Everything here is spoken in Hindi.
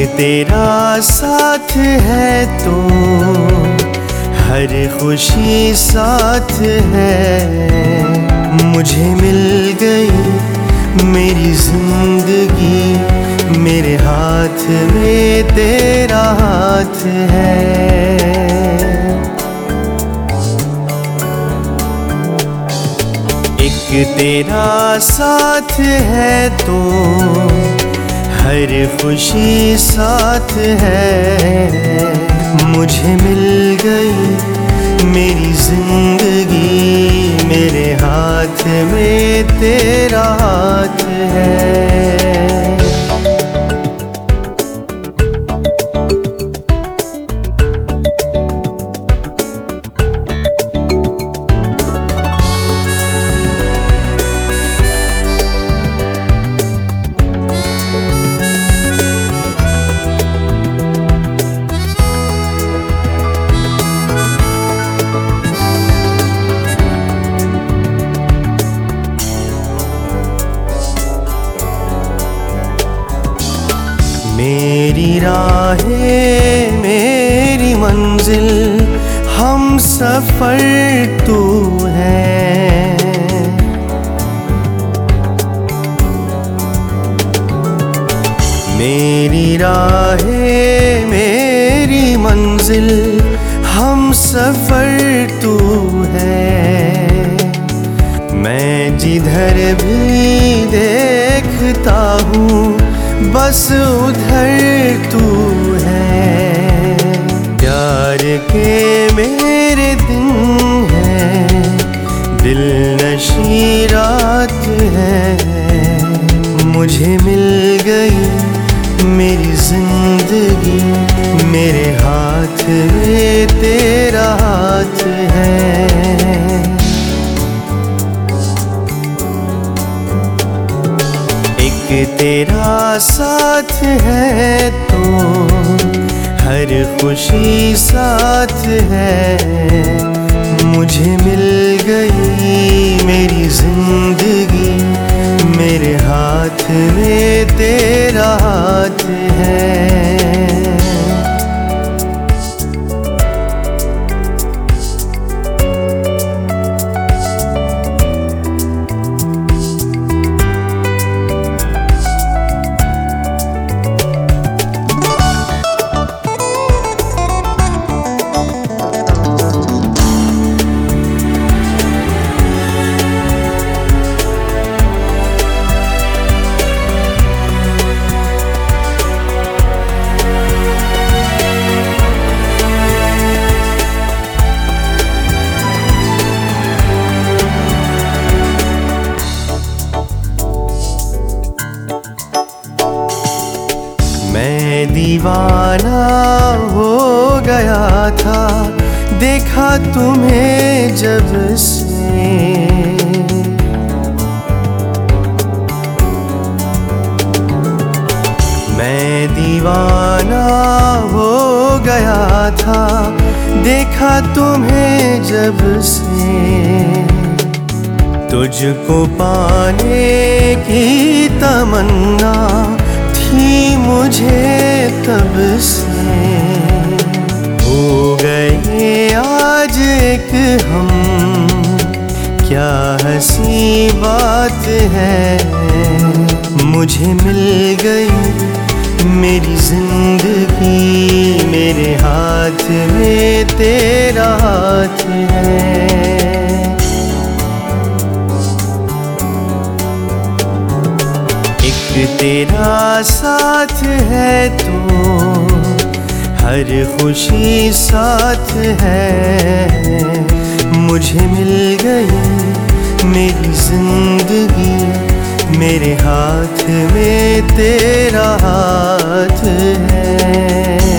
तेरा साथ है तो हर खुशी साथ है। मुझे मिल गई मेरी जिंदगी, मेरे हाथ में तेरा हाथ है। एक तेरा साथ है तो हर खुशी साथ है। मुझे मिल गई मेरी जिंदगी, मेरे हाथ में तेरा हाथ है। मेरी राहें मेरी मंजिल, हम सफर तू है। मेरी राहें मेरी मंजिल, हम सफर तू है। मैं जिधर भी देखता हूँ बस उधर तू है। प्यार के मेरे दिन है, दिल नशी रात है। मुझे मिल गई मेरी जिंदगी, मेरे हाथ में तेरा हाथ है। तेरा साथ है तो हर खुशी साथ है। मुझे मिल गई मेरी जिंदगी, मेरे हाथ में तेरा हाथ है। मैं दीवाना हो गया था देखा तुम्हें जब से। मैं दीवाना हो गया था देखा तुम्हें जब से। तुझको पाने की तमन्ना थी मुझे तब से। हो गए आज एक हम, क्या हंसी बात है। मुझे मिल गई मेरी जिंदगी, मेरे हाथ में तेरा हाथ है। तेरा साथ है तो हर खुशी साथ है। मुझे मिल गई मेरी जिंदगी, मेरे हाथ में तेरा हाथ है।